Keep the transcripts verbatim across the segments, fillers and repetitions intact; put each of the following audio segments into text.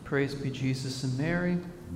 Praise be Jesus and Mary.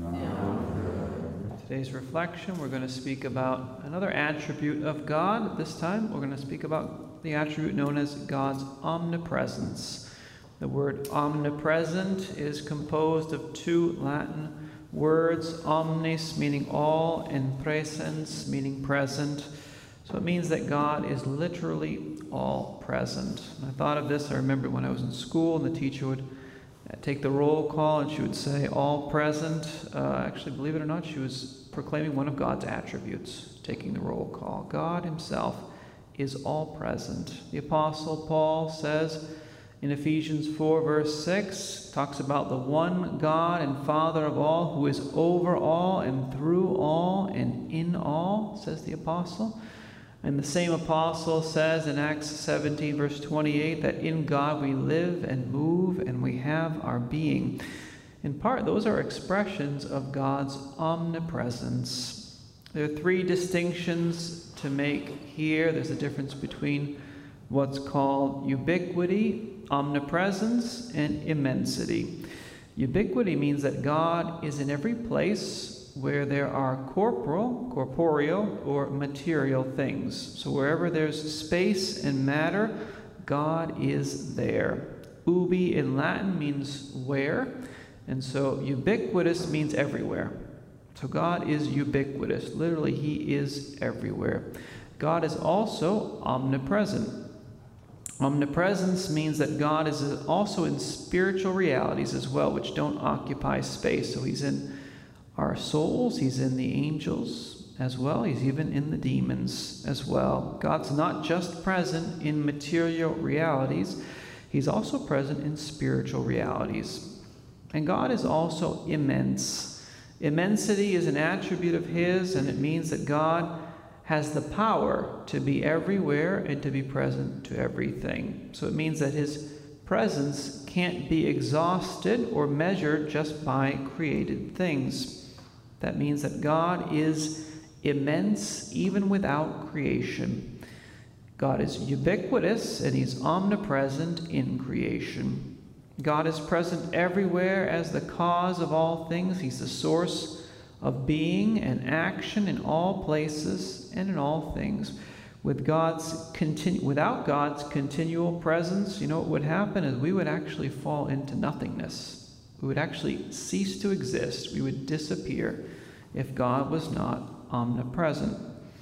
Today's reflection, we're going to speak about another attribute of God. This time, we're going to speak about the attribute known as God's omnipresence. The word omnipresent is composed of two Latin words, omnis meaning all and presens meaning present. So it means that God is literally all present. And I thought of this, I remember when I was in school and the teacher would take the roll call and she would say all present. Uh, actually, believe it or not, she was proclaiming one of God's attributes, taking the roll call. God himself is all present. The Apostle Paul says in Ephesians four verse six, talks about the one God and Father of all, who is over all and through all and in all, says the Apostle. And the same apostle says in Acts seventeen, verse twenty-eight, that in God we live and move and we have our being. In part, those are expressions of God's omnipresence. There are three distinctions to make here. There's a difference between what's called ubiquity, omnipresence, and immensity. Ubiquity means that God is in every place where there are corporal, corporeal, or material things. So wherever there's space and matter, God is there. Ubi in Latin means where, and so ubiquitous means everywhere. So God is ubiquitous. Literally, he is everywhere. God is also omnipresent. Omnipresence means that God is also in spiritual realities as well, which don't occupy space. So he's in our souls, he's in the angels as well, he's even in the demons as well. God's not just present in material realities, he's also present in spiritual realities. And God is also immense. Immensity is an attribute of his, and it means that God has the power to be everywhere and to be present to everything. So it means that his presence can't be exhausted or measured just by created things. That means that God is immense even without creation. God is ubiquitous and he's omnipresent in creation. God is present everywhere as the cause of all things. He's the source of being and action in all places and in all things. With God's continu- without God's continual presence, you know what would happen is we would actually fall into nothingness. We would actually cease to exist. We would disappear if God was not omnipresent.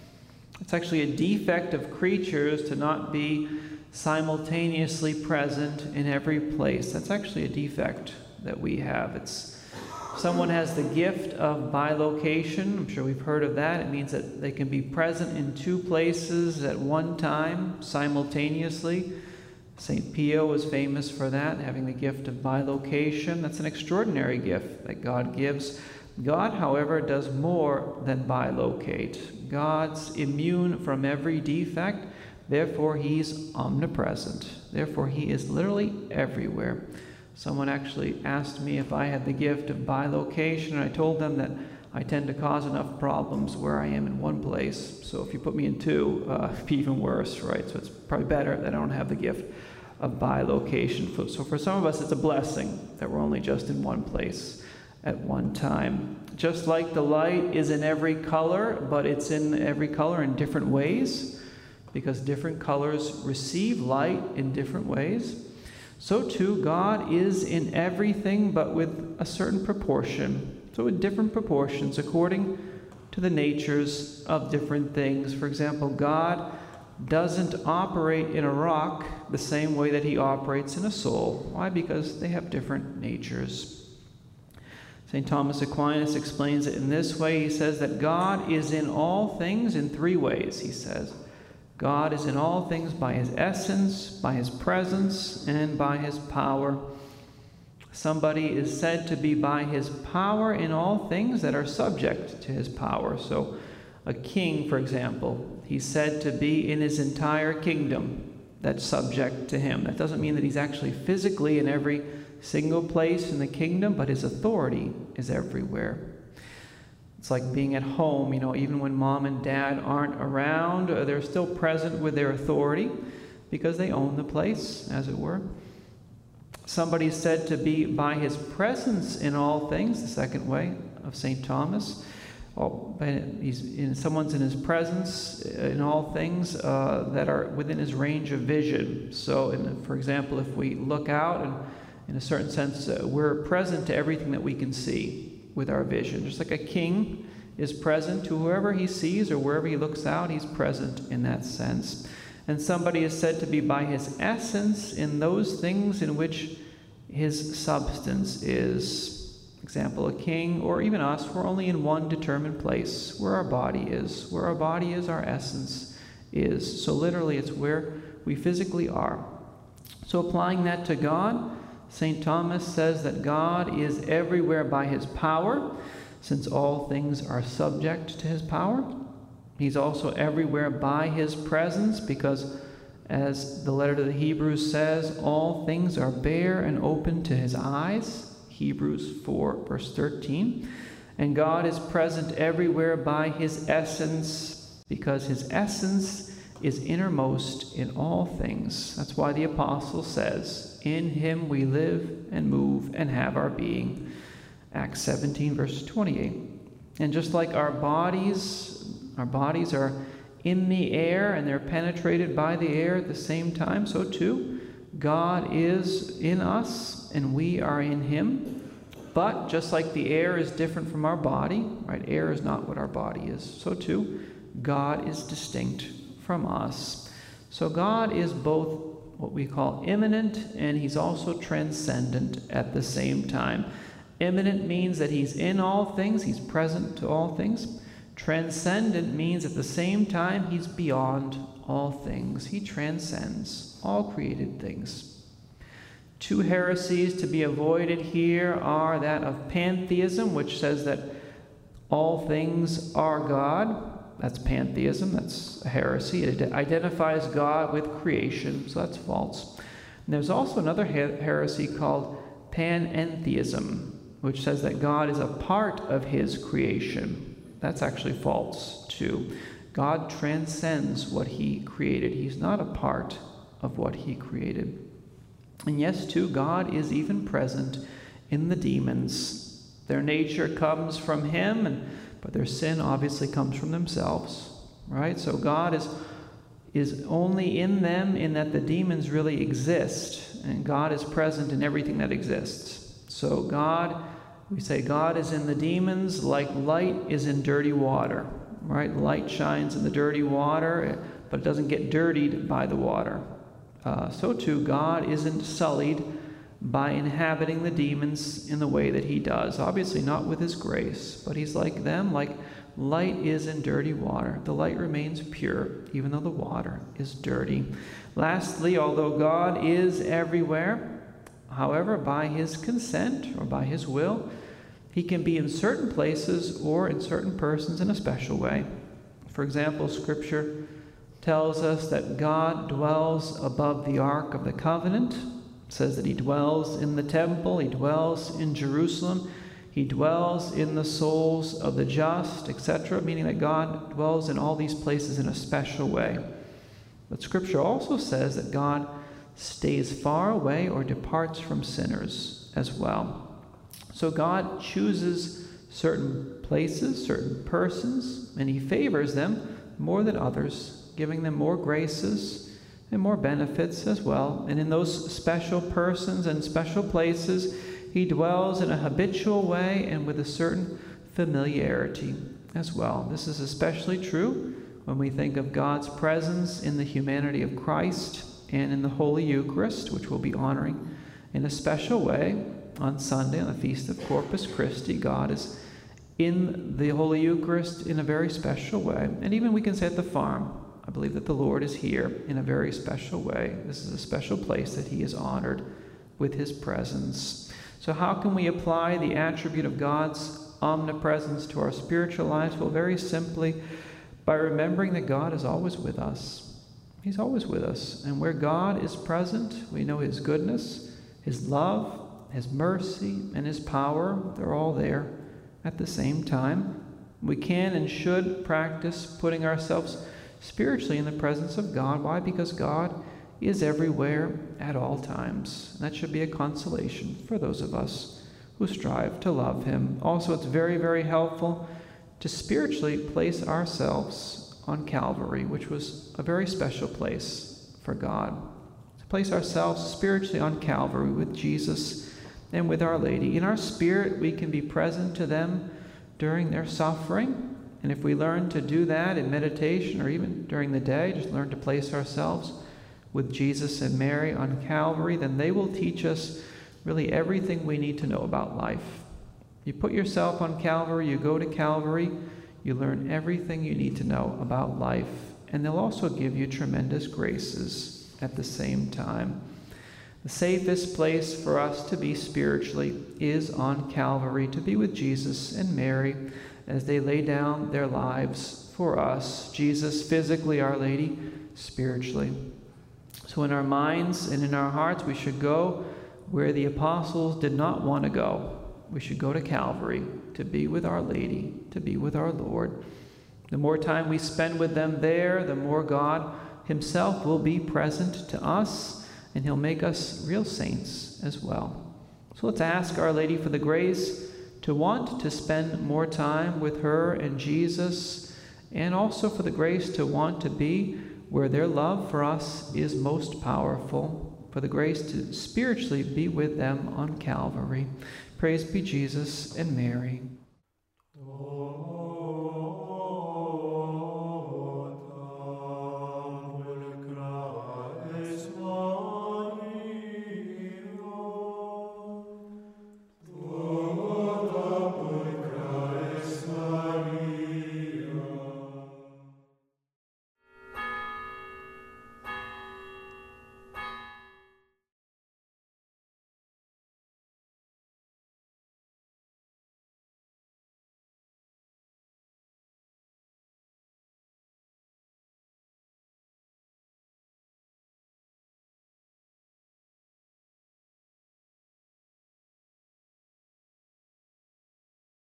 It's actually a defect of creatures to not be simultaneously present in every place. That's actually a defect that we have. It's someone has the gift of bilocation. I'm sure we've heard of that. It means that they can be present in two places at one time simultaneously. Saint Pio was famous for that, having the gift of bilocation. That's an extraordinary gift that God gives. God, however, does more than bilocate. God's immune from every defect. Therefore, he's omnipresent. Therefore, he is literally everywhere. Someone actually asked me if I had the gift of bilocation, and I told them that I tend to cause enough problems where I am in one place. So if you put me in two, uh, it'd be even worse, right? So it's probably better that I don't have the gift of bilocation. So for some of us, it's a blessing that we're only just in one place at one time. Just like the light is in every color, but it's in every color in different ways, because different colors receive light in different ways. So too, God is in everything, but with a certain proportion. So in different proportions, according to the natures of different things. For example, God doesn't operate in a rock the same way that he operates in a soul. Why? Because they have different natures. Saint Thomas Aquinas explains it in this way. He says that God is in all things in three ways, he says. God is in all things by his essence, by his presence, and by his power. Somebody is said to be by his power in all things that are subject to his power. So a king, for example, he's said to be in his entire kingdom that's subject to him. That doesn't mean that he's actually physically in every single place in the kingdom, but his authority is everywhere. It's like being at home, you know, even when mom and dad aren't around, they're still present with their authority because they own the place, as it were. Somebody is said to be by his presence in all things, the second way of Saint Thomas. Oh, he's in, someone's in his presence in all things uh, that are within his range of vision. So, in, for example, if we look out, and in a certain sense, uh, we're present to everything that we can see with our vision. Just like a king is present to whoever he sees, or wherever he looks out, he's present in that sense. And somebody is said to be by his essence in those things in which his substance is. Example, a king, or even us, we're only in one determined place, where our body is. Where our body is, our essence is. So literally, it's where we physically are. So applying that to God, Saint Thomas says that God is everywhere by his power, since all things are subject to his power. He's also everywhere by his presence, because as the letter to the Hebrews says, all things are bare and open to his eyes. Hebrews four, verse thirteen. And God is present everywhere by his essence, because his essence is innermost in all things. That's why the apostle says, in him we live and move and have our being. Acts seventeen, verse twenty-eight. And just like our bodies, our bodies are in the air and they're penetrated by the air at the same time, so too, God is in us and we are in him. But just like the air is different from our body, right? Air is not what our body is. So too, God is distinct from us. So God is both what we call immanent, and he's also transcendent at the same time. Immanent means that he's in all things, he's present to all things. Transcendent means at the same time he's beyond all things. He transcends all created things. Two heresies to be avoided here are that of pantheism, which says that all things are God. That's pantheism. That's a heresy. It identifies God with creation, so that's false. And there's also another heresy called panentheism, which says that God is a part of his creation. That's actually false, too. God transcends what he created. He's not a part of what he created. And yes, too, God is even present in the demons. Their nature comes from him, and, but their sin obviously comes from themselves, right? So God is, is only in them in that the demons really exist, and God is present in everything that exists. So God, we say God is in the demons like light is in dirty water, right? Light shines in the dirty water, but it doesn't get dirtied by the water. Uh, so too, God isn't sullied by inhabiting the demons in the way that he does. Obviously not with his grace, but he's like them, like light is in dirty water. The light remains pure, even though the water is dirty. Lastly, although God is everywhere, however, by his consent or by his will, he can be in certain places or in certain persons in a special way. For example, Scripture tells us that God dwells above the Ark of the Covenant. It says that he dwells in the temple, he dwells in Jerusalem, he dwells in the souls of the just, et cetera, meaning that God dwells in all these places in a special way. But Scripture also says that God stays far away or departs from sinners as well. So God chooses certain places, certain persons, and he favors them more than others, giving them more graces and more benefits as well. And in those special persons and special places, he dwells in a habitual way and with a certain familiarity as well. This is especially true when we think of God's presence in the humanity of Christ and in the Holy Eucharist, which we'll be honoring in a special way on Sunday, on the Feast of Corpus Christi. God is in the Holy Eucharist in a very special way. And even we can say at the farm, I believe that the Lord is here in a very special way. This is a special place that he is honored with his presence. So how can we apply the attribute of God's omnipresence to our spiritual lives? Well, very simply, by remembering that God is always with us. He's always with us. And where God is present, we know his goodness, his love, his mercy, and his power. They're all there at the same time. We can and should practice putting ourselves spiritually in the presence of God. Why? Because God He is everywhere at all times. And that should be a consolation for those of us who strive to love him. Also, it's very, very helpful to spiritually place ourselves on Calvary, which was a very special place for God. To place ourselves spiritually on Calvary with Jesus and with Our Lady. In our spirit, we can be present to them during their suffering. And if we learn to do that in meditation or even during the day, just learn to place ourselves with Jesus and Mary on Calvary, then they will teach us really everything we need to know about life. You put yourself on Calvary, you go to Calvary, you learn everything you need to know about life, and they'll also give you tremendous graces at the same time. The safest place for us to be spiritually is on Calvary, to be with Jesus and Mary as they lay down their lives for us. Jesus physically, Our Lady spiritually. So in our minds and in our hearts, we should go where the apostles did not want to go. We should go to Calvary to be with Our Lady, to be with our Lord. The more time we spend with them there, the more God himself will be present to us, and he'll make us real saints as well. So let's ask Our Lady for the grace to want to spend more time with her and Jesus, and also for the grace to want to be where their love for us is most powerful, for the grace to spiritually be with them on Calvary. Praise be Jesus and Mary. Oh.